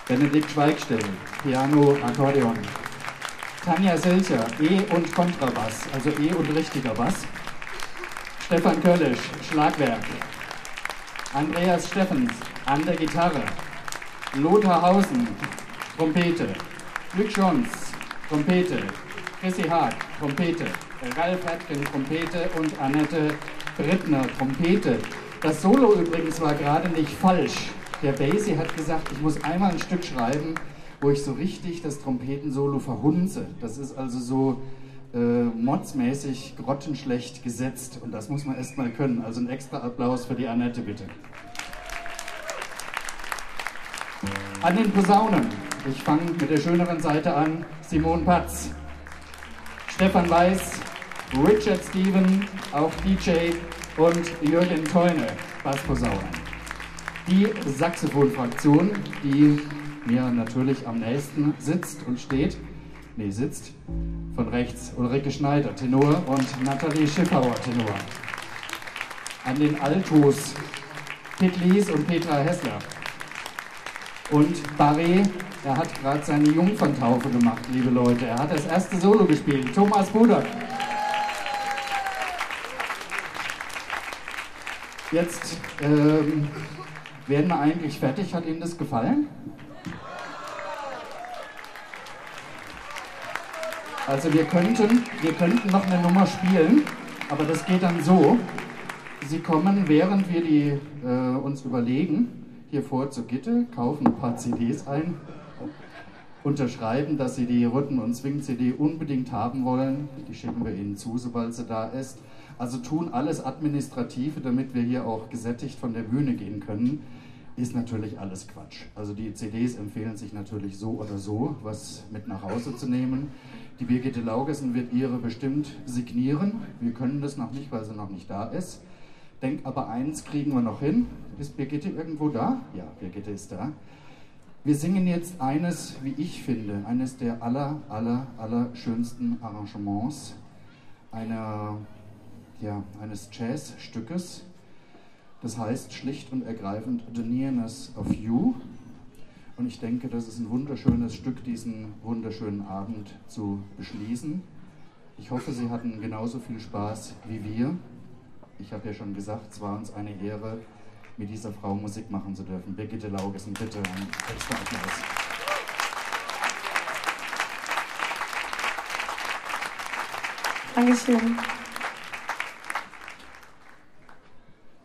Benedikt Schweigstell, Piano, Akkordeon. Tanja Selcher, E- und Kontrabass, also E- und richtiger Bass. Stefan Köllisch, Schlagwerk. Andreas Steffens, an der Gitarre. Lothar Hausen, Trompete. Luc Schons, Trompete. Chrissy Haag, Trompete. Ralf Hertgen, Trompete und Annette Brittner, Trompete. Das Solo übrigens war gerade nicht falsch. Der Basie hat gesagt, ich muss einmal ein Stück schreiben, wo ich so richtig das Trompetensolo verhunze. Das ist also so modsmäßig grottenschlecht gesetzt und das muss man erst mal können. Also ein extra Applaus für die Annette, bitte. An den Posaunen, ich fange mit der schöneren Seite an, Simon Patz, Stefan Weiß, Richard Steven, auch DJ und Jürgen Teune, Bassposaunen. Die Saxophonfraktion, die mir natürlich am nächsten sitzt, von rechts Ulrike Schneider, Tenor, und Nathalie Schiffauer, Tenor. An den Altos, Pitt Lies und Petra Hessler. Und Barré, er hat gerade seine Jungferntaufe gemacht, liebe Leute. Er hat das erste Solo gespielt, Thomas Budak. Jetzt werden wir eigentlich fertig. Hat Ihnen das gefallen? Also wir könnten noch eine Nummer spielen, aber das geht dann so. Sie kommen, während wir uns überlegen, hier vor zur Gitte, kaufen ein paar CDs ein, unterschreiben, dass Sie die Rhythm- und Swing-CD unbedingt haben wollen. Die schicken wir Ihnen zu, sobald sie da ist. Also tun alles Administrative, damit wir hier auch gesättigt von der Bühne gehen können. Ist natürlich alles Quatsch. Also die CDs empfehlen sich natürlich so oder so, was mit nach Hause zu nehmen. Die Birgitte Laugesen wird ihre bestimmt signieren. Wir können das noch nicht, weil sie noch nicht da ist. Denk aber, eins kriegen wir noch hin. Ist Birgitte irgendwo da? Ja, Birgitte ist da. Wir singen jetzt eines, wie ich finde, eines der aller schönsten Arrangements eines Jazzstückes. Das heißt schlicht und ergreifend The Nearness of You. Und ich denke, das ist ein wunderschönes Stück, diesen wunderschönen Abend zu beschließen. Ich hoffe, Sie hatten genauso viel Spaß wie wir. Ich habe ja schon gesagt, es war uns eine Ehre, mit dieser Frau Musik machen zu dürfen. Birgitte Laugesen, bitte ein extra Applaus. Dankeschön.